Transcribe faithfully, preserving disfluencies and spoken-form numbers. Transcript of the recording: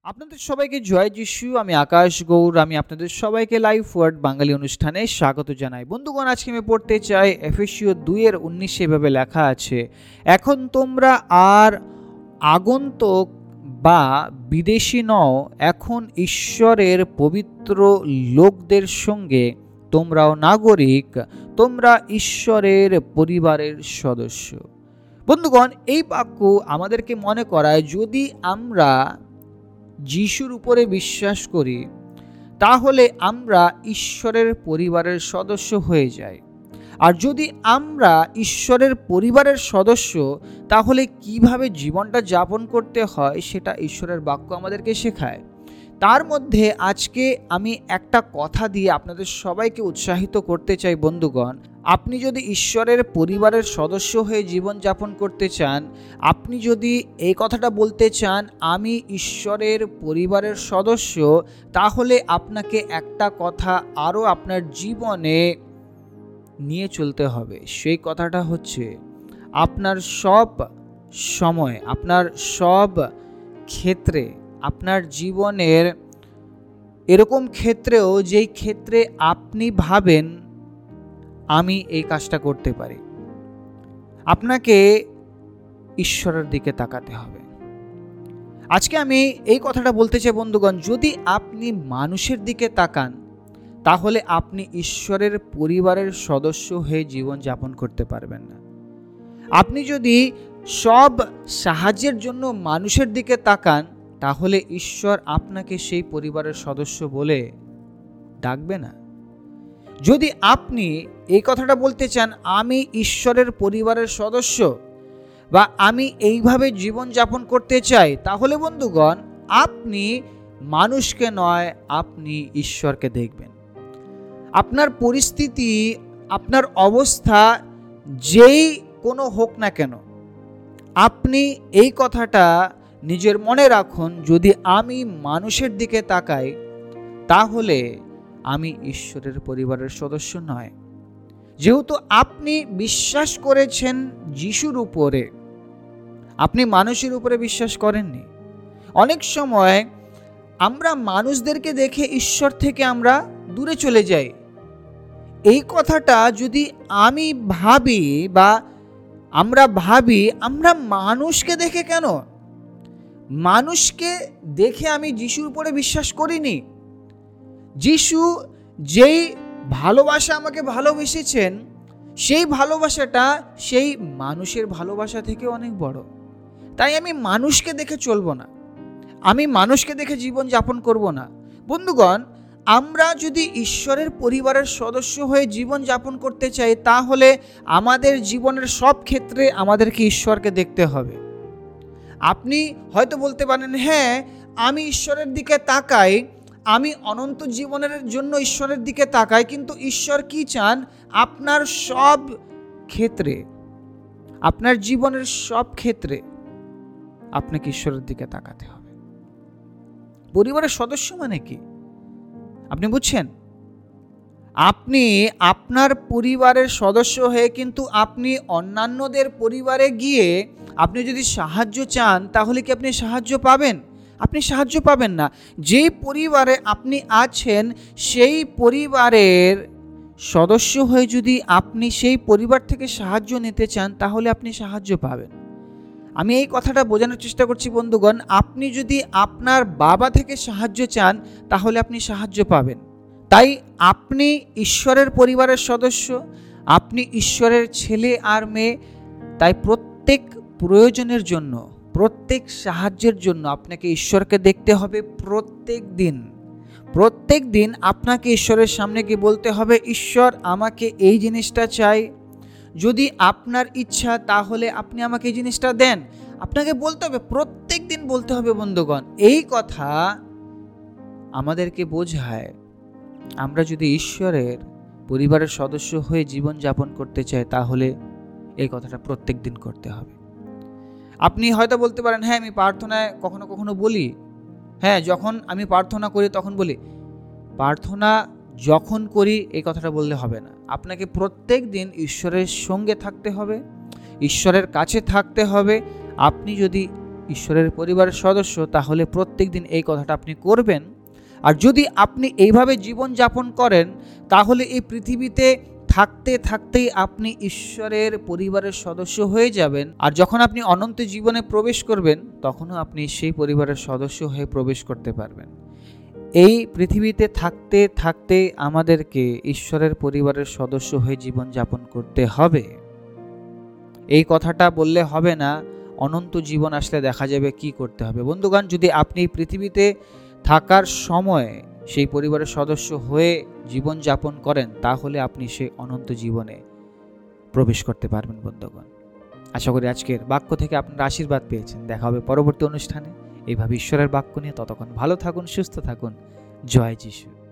আপনাদের সবাইকে জয় যিশু। আমি আকাশ গৌর। আমি আপনাদের সবাইকে লাইফ ওয়ার্ড বাঙালি অনুষ্ঠানে স্বাগত জানাই। বন্ধুগণ, আজকে আমি পড়তে চাই এফেসীয় দুই এর উনিশে। এভাবে লেখা আছে, এখন তোমরা আর আগন্তুক বা বিদেশী নও, এখন ঈশ্বরের পবিত্র লোকদের সঙ্গে তোমরাও নাগরিক, তোমরা ঈশ্বরের পরিবারের সদস্য। বন্ধুগণ, এই বাক্য আমাদেরকে মনে করায়, যদি আমরা যিশুর উপরে বিশ্বাস করি তাহলে আমরা ঈশ্বরের পরিবারের সদস্য হয়ে যাই। আর যদি আমরা ঈশ্বরের পরিবারের সদস্য, তাহলে কিভাবে জীবনটা যাপন করতে হয় সেটা ঈশ্বরের বাক্য আমাদেরকে শেখায়। তার মধ্যে আজকে আমি একটা কথা দিয়ে আপনাদের সবাইকে উৎসাহিত করতে চাই। বন্ধুগণ, আপনি যদি ঈশ্বরের পরিবারের সদস্য হয়ে জীবন যাপন করতে চান, আপনি যদি এই কথাটা বলতে চান আমি ঈশ্বরের পরিবারের সদস্য, তাহলে আপনাকে একটা কথা আরও আপনার জীবনে নিয়ে চলতে হবে। সেই কথাটা হচ্ছে, আপনার সব সময়, আপনার সব ক্ষেত্রে, আপনার জীবনের এরকম ক্ষেত্রেও যেই ক্ষেত্রে আপনি ভাবেন আমি এই কাজটা করতে পারি, আপনাকে ঈশ্বরের দিকে তাকাতে হবে। আজকে আমি এই কথাটা বলতে চাই বন্ধুগণ, যদি আপনি মানুষের দিকে তাকান তাহলে আপনি ঈশ্বরের পরিবারের সদস্য হয়ে জীবন যাপন করতে পারবেন না। আপনি যদি সব সাহায্যের জন্য মানুষের দিকে তাকান তাহলে ঈশ্বর আপনাকে সেই পরিবারের সদস্য বলে ডাকবে না। যদি আপনি এই কথাটা বলতে চান আমি ঈশ্বরের পরিবারের সদস্য বা আমি এইভাবে জীবন যাপন করতে চাই, তাহলে বন্ধুগণ আপনি মানুষকে নয়, আপনি ঈশ্বরকে দেখবেন। আপনার পরিস্থিতি, আপনার অবস্থা যেই কোনো হোক না কেন, আপনি এই কথাটা নিজের মনে রাখুন, যদি আমি মানুষের দিকে তাকাই তাহলে আমি ঈশ্বরের পরিবারের সদস্য নয়। যেহেতু আপনি বিশ্বাস করেছেন যিশুর উপরে, আপনি মানুষের উপরে বিশ্বাস করেননি। অনেক সময় আমরা মানুষদেরকে দেখে ঈশ্বর থেকে আমরা দূরে চলে যাই। এই কথাটা যদি আমি ভাবি বা আমরা ভাবি, আমরা মানুষকে দেখে কেন, মানুষকে দেখে আমি যিশুর উপরে বিশ্বাস করিনি। যিশু যেই ভালোবাসা আমাকে ভালোবেসেছেন, সেই ভালোবাসাটা সেই মানুষের ভালোবাসা থেকে অনেক বড়। তাই আমি মানুষকে দেখে চলবো না, আমি মানুষকে দেখে জীবন যাপন করব না। বন্ধুগণ, আমরা যদি ঈশ্বরের পরিবারের সদস্য হয়ে জীবন যাপন করতে চাই তাহলে আমাদের জীবনের সব ক্ষেত্রে আমাদেরকে ঈশ্বরকে দেখতে হবে। আপনি হয়তো বলতে পারেন, হ্যাঁ আমি ঈশ্বরের দিকে তাকাই, আমি অনন্ত জীবনের জন্য ঈশ্বরের দিকে তাকাই, কিন্তু ঈশ্বর কি চান আপনার সব ক্ষেত্রে, আপনার জীবনের সব ক্ষেত্রে আপনাকে ঈশ্বরের দিকে তাকাতে হবে। পরিবারের সদস্য মানে কি আপনি বুঝছেন? আপনি আপনার পরিবারের সদস্য হয়ে কিন্তু আপনি অন্যান্যদের পরিবারে গিয়ে আপনি যদি সাহায্য চান তাহলে কি আপনি সাহায্য পাবেন? আপনি সাহায্য পাবেন না। যেই পরিবারে আপনি আছেন সেই পরিবারের সদস্য হয়ে যদি আপনি সেই পরিবার থেকে সাহায্য নিতে চান তাহলে আপনি সাহায্য পাবেন। আমি এই কথাটা বোঝানোর চেষ্টা করছি বন্ধুগণ, আপনি যদি আপনার বাবা থেকে সাহায্য চান তাহলে আপনি সাহায্য পাবেন। তাই আপনি ঈশ্বরের পরিবারের সদস্য, আপনি ঈশ্বরের ছেলে আর মেয়ে। তাই প্রত্যেক প্রয়োজনের জন্য, প্রত্যেক সাহায্যের জন্য আপনাকে ঈশ্বরকে দেখতে হবে। প্রত্যেক দিন প্রত্যেক দিন আপনাকে ঈশ্বরের সামনে গিয়ে বলতে হবে, ঈশ্বর আমাকে এই জিনিসটা চাই, যদি আপনার ইচ্ছা তাহলে আপনি আমাকে এই জিনিসটা দেন। আপনাকে বলতে হবে, প্রত্যেক দিন বলতে হবে। বন্ধুগণ, এই কথা আমাদেরকে বোঝায় আমরা যদি ঈশ্বরের পরিবারের সদস্য হয়ে জীবন যাপন করতে চাই তাহলে এই কথাটা প্রত্যেক দিন করতে হবে। আপনি হয়তো বলতে পারেন, হ্যাঁ আমি প্রার্থনায় কখনো কখনো বলি, হ্যাঁ যখন আমি প্রার্থনা করি তখন বলি। প্রার্থনা যখন করি এই কথাটা বললে হবে না। আপনাকে প্রত্যেক দিন ঈশ্বরের সঙ্গে থাকতে হবে, ঈশ্বরের কাছে থাকতে হবে। আপনি যদি ঈশ্বরের পরিবারের সদস্য, তাহলে প্রত্যেক দিন এই কথাটা আপনি করবেন। আর যদি আপনি এইভাবে জীবন যাপন করেন, তাহলে এই পৃথিবীতে থাকতে থাকতেই আপনি ঈশ্বরের পরিবারের সদস্য হয়ে যাবেন। আর যখন আপনি অনন্ত জীবনে প্রবেশ করবেন, তখনও আপনি সেই পরিবারের সদস্য হয়ে প্রবেশ করতে পারবেন। এই পৃথিবীতে থাকতে থাকতে আমাদেরকে ঈশ্বরের পরিবারের সদস্য হয়ে জীবন যাপন করতে হবে। এই কথাটা বললে হবে না, অনন্ত জীবন আসলে দেখা যাবে কি করতে হবে। বন্ধুগণ, যদি আপনি পৃথিবীতে থাকার সময় সেই পরিবারের সদস্য হয়ে জীবন যাপন করেন, তাহলে আপনি সেই অনন্ত জীবনে প্রবেশ করতে পারবেন। বন্ধুগণ, আশা করি আজকের বাক্য থেকে আপনারা আশীর্বাদ পেয়েছেন। দেখা হবে পরবর্তী অনুষ্ঠানে এইভাবে ঈশ্বরের বাক্য নিয়ে। ততক্ষণ ভালো থাকুন, সুস্থ থাকুন। জয় যিশু।